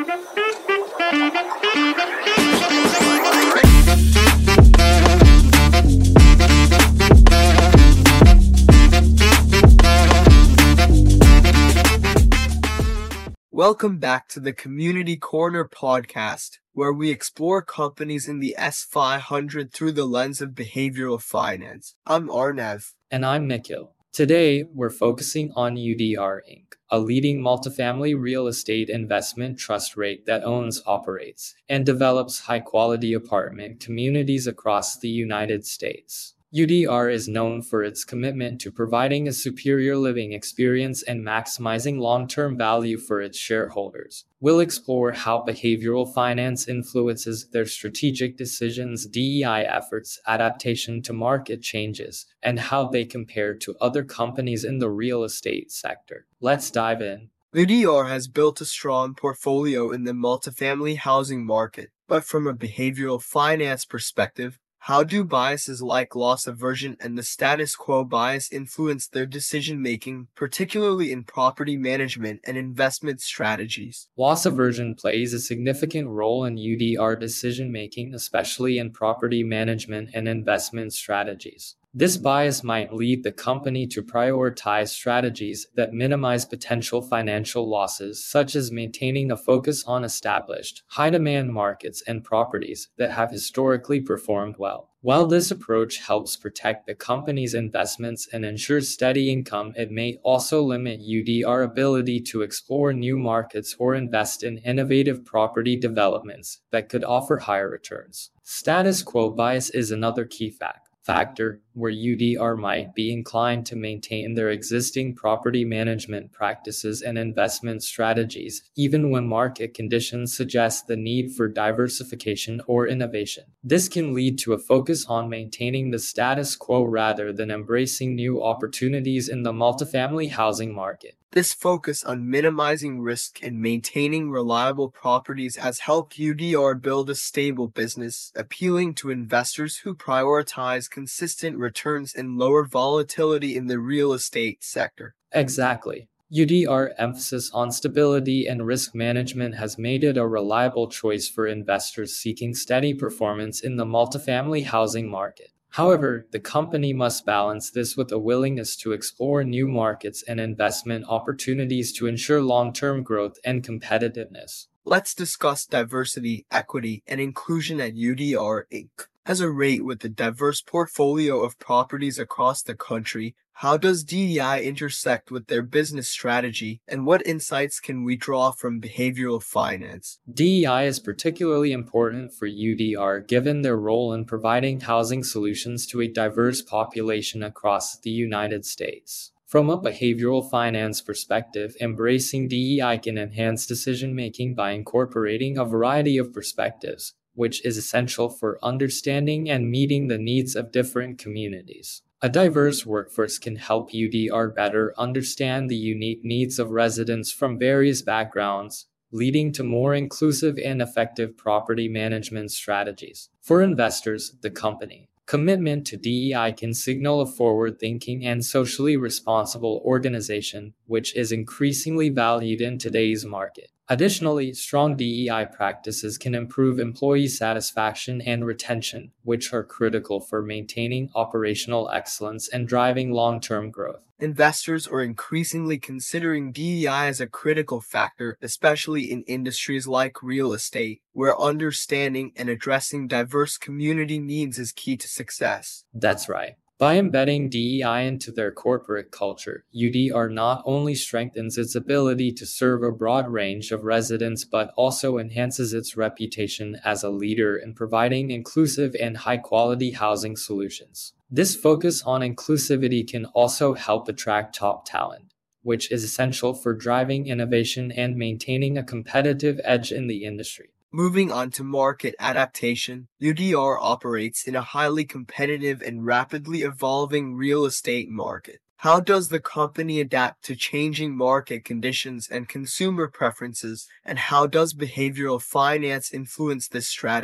Welcome back to the Community Corner podcast, where we explore companies in the S500 through the lens of behavioral finance. I'm Arnav. And I'm Nikhil. Today, we're focusing on UDR Inc., a leading multifamily real estate investment trust REIT that owns, operates, and develops high-quality apartment communities across the United States. UDR is known for its commitment to providing a superior living experience and maximizing long-term value for its shareholders. We'll explore how behavioral finance influences their strategic decisions, DEI efforts, adaptation to market changes, and how they compare to other companies in the real estate sector. Let's dive in. UDR has built a strong portfolio in the multifamily housing market, but from a behavioral finance perspective, how do biases like loss aversion and the status quo bias influence their decision-making, particularly in property management and investment strategies? Loss aversion plays a significant role in UDR decision-making, especially in property management and investment strategies. This bias might lead the company to prioritize strategies that minimize potential financial losses, such as maintaining a focus on established, high-demand markets and properties that have historically performed well. While this approach helps protect the company's investments and ensures steady income, it may also limit UDR's ability to explore new markets or invest in innovative property developments that could offer higher returns. Status quo bias is another key factor where UDR might be inclined to maintain their existing property management practices and investment strategies, even when market conditions suggest the need for diversification or innovation. This can lead to a focus on maintaining the status quo rather than embracing new opportunities in the multifamily housing market. This focus on minimizing risk and maintaining reliable properties has helped UDR build a stable business, appealing to investors who prioritize consistent returns and lower volatility in the real estate sector. Exactly. UDR's emphasis on stability and risk management has made it a reliable choice for investors seeking steady performance in the multifamily housing market. However, the company must balance this with a willingness to explore new markets and investment opportunities to ensure long-term growth and competitiveness. Let's discuss diversity, equity, and inclusion at UDR Inc. As a REIT with a diverse portfolio of properties across the country, how does DEI intersect with their business strategy, and what insights can we draw from behavioral finance? DEI is particularly important for UDR given their role in providing housing solutions to a diverse population across the United States. From a behavioral finance perspective, embracing DEI can enhance decision-making by incorporating a variety of perspectives, which is essential for understanding and meeting the needs of different communities. A diverse workforce can help UDR better understand the unique needs of residents from various backgrounds, leading to more inclusive and effective property management strategies. For investors, the company's commitment to DEI can signal a forward-thinking and socially responsible organization, which is increasingly valued in today's market. Additionally, strong DEI practices can improve employee satisfaction and retention, which are critical for maintaining operational excellence and driving long-term growth. Investors are increasingly considering DEI as a critical factor, especially in industries like real estate, where understanding and addressing diverse community needs is key to success. That's right. By embedding DEI into their corporate culture, UDR not only strengthens its ability to serve a broad range of residents but also enhances its reputation as a leader in providing inclusive and high-quality housing solutions. This focus on inclusivity can also help attract top talent, which is essential for driving innovation and maintaining a competitive edge in the industry. Moving on to market adaptation, UDR operates in a highly competitive and rapidly evolving real estate market. How does the company adapt to changing market conditions and consumer preferences, and how does behavioral finance influence this strategy?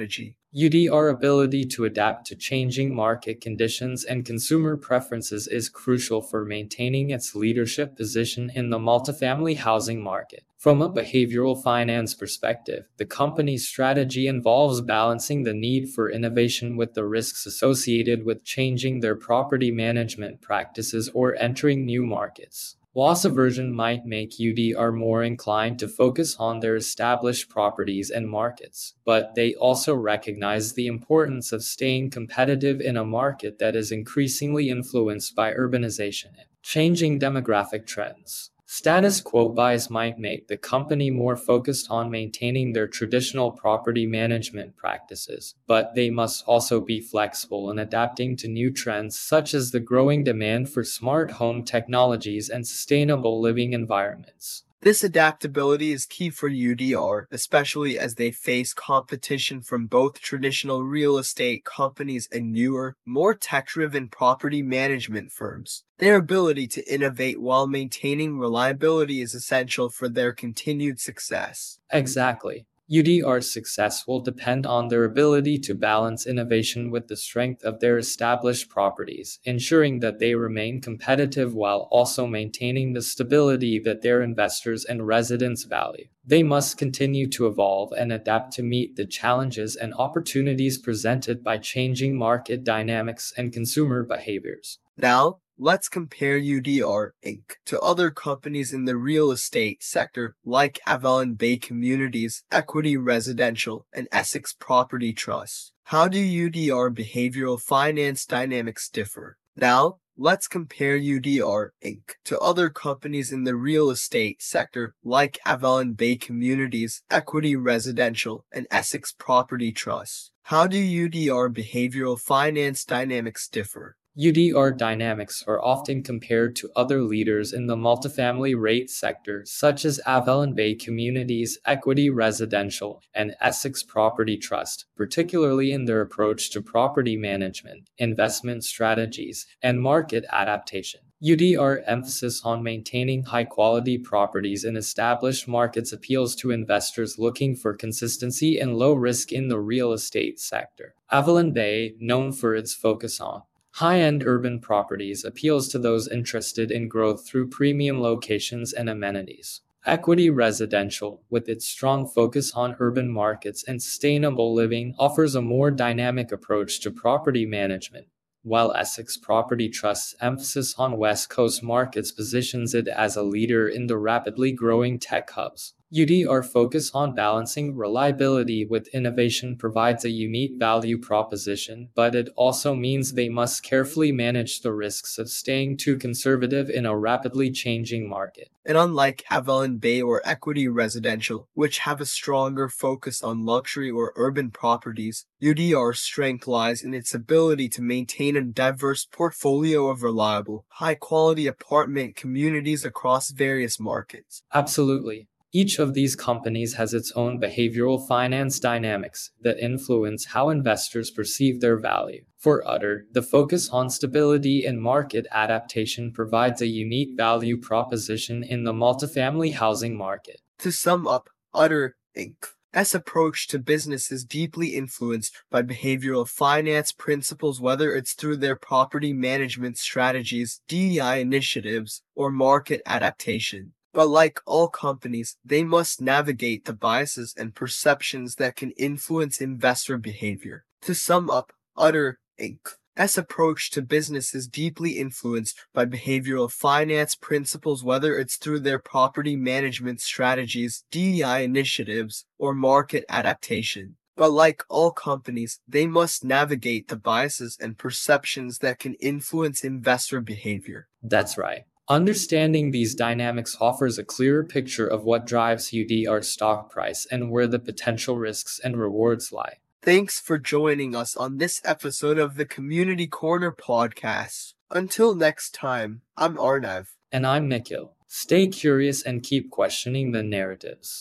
UDR ability to adapt to changing market conditions and consumer preferences is crucial for maintaining its leadership position in the multifamily housing market. From a behavioral finance perspective, the company's strategy involves balancing the need for innovation with the risks associated with changing their property management practices or entering new markets. Loss aversion might make UDR more inclined to focus on their established properties and markets, but they also recognize the importance of staying competitive in a market that is increasingly influenced by urbanization and changing demographic trends. Status quo bias might make the company more focused on maintaining their traditional property management practices, but they must also be flexible in adapting to new trends such as the growing demand for smart home technologies and sustainable living environments. This adaptability is key for UDR, especially as they face competition from both traditional real estate companies and newer, more tech-driven property management firms. Their ability to innovate while maintaining reliability is essential for their continued success. Exactly. UDR's success will depend on their ability to balance innovation with the strength of their established properties, ensuring that they remain competitive while also maintaining the stability that their investors and residents value. They must continue to evolve and adapt to meet the challenges and opportunities presented by changing market dynamics and consumer behaviors. Now, let's compare UDR Inc. to other companies in the real estate sector like Avalon Bay Communities, Equity Residential, and Essex Property Trust. How do UDR behavioral finance dynamics differ? Now, let's compare UDR Inc. to other companies in the real estate sector like Avalon Bay Communities, Equity Residential, and Essex Property Trust. How do UDR behavioral finance dynamics differ? UDR dynamics are often compared to other leaders in the multifamily rate sector, such as Avalon Bay Communities, Equity Residential, and Essex Property Trust, particularly in their approach to property management, investment strategies, and market adaptation. UDR emphasis on maintaining high-quality properties in established markets appeals to investors looking for consistency and low risk in the real estate sector. Avalon Bay, known for its focus on high-end urban properties, appeals to those interested in growth through premium locations and amenities. Equity Residential, with its strong focus on urban markets and sustainable living, offers a more dynamic approach to property management, while Essex Property Trust's emphasis on West Coast markets positions it as a leader in the rapidly growing tech hubs. UDR focus on balancing reliability with innovation provides a unique value proposition, but it also means they must carefully manage the risks of staying too conservative in a rapidly changing market. And unlike Avalon Bay or Equity Residential, which have a stronger focus on luxury or urban properties, UDR's strength lies in its ability to maintain a diverse portfolio of reliable, high-quality apartment communities across various markets. Absolutely. Each of these companies has its own behavioral finance dynamics that influence how investors perceive their value. For Utter, the focus on stability and market adaptation provides a unique value proposition in the multifamily housing market. To sum up, Utter Inc.'s approach to business is deeply influenced by behavioral finance principles, whether it's through their property management strategies, DEI initiatives, or market adaptation. But like all companies, they must navigate the biases and perceptions that can influence investor behavior. To sum up, Utter Inc.'s approach to business is deeply influenced by behavioral finance principles, whether it's through their property management strategies, DEI initiatives, or market adaptation. But like all companies, they must navigate the biases and perceptions that can influence investor behavior. That's right. Understanding these dynamics offers a clearer picture of what drives UDR's stock price and where the potential risks and rewards lie. Thanks for joining us on this episode of the Community Corner podcast. Until next time, I'm Arnav. And I'm Nikhil. Stay curious and keep questioning the narratives.